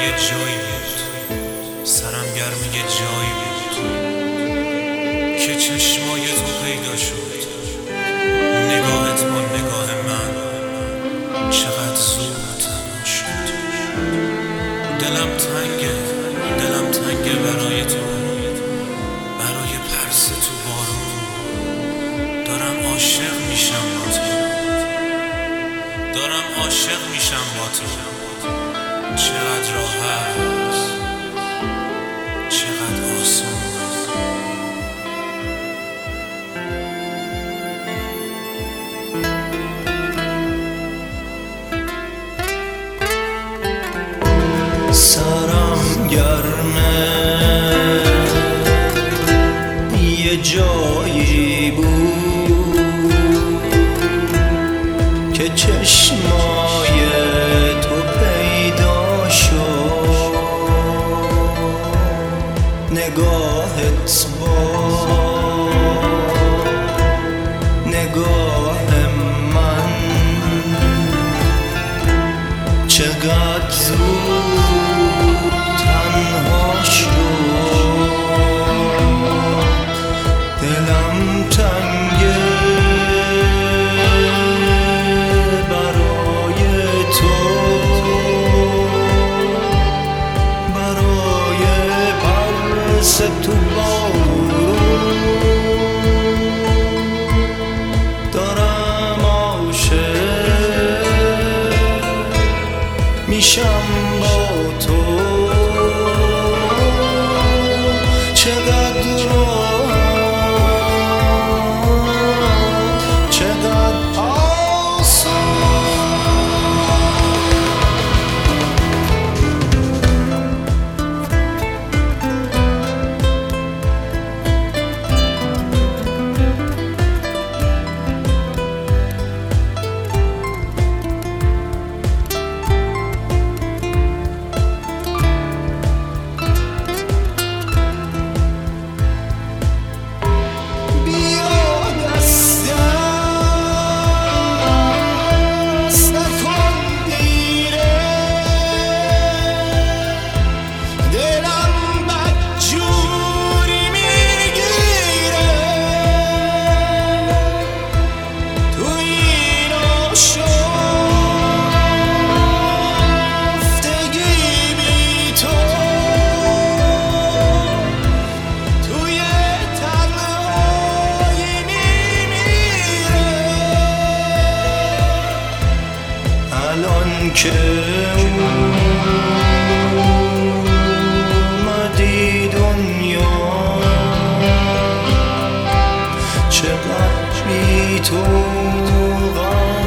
یه جایی بود، سرم گرم یه جایی بود که چشمای تو پیدا شد. نگاهت با نگاه من چقدر زود تمام شد. دلم تنگه برای تو، برای پرس تو بارون. دارم عاشق میشم با تو، چقدر راحت، چقدر آسون. سرم گرمه یه جایی بود که چشمای تو پیدا شد. نگاهت با نگاه من چقدر زود تنها شد. دلم تنگه برای تو، برای پرس تو بارون. دارم عاشق میشم با تو، چقدر راحت، چقدر آسان. الان که اومدی دنیا چقدر بی تو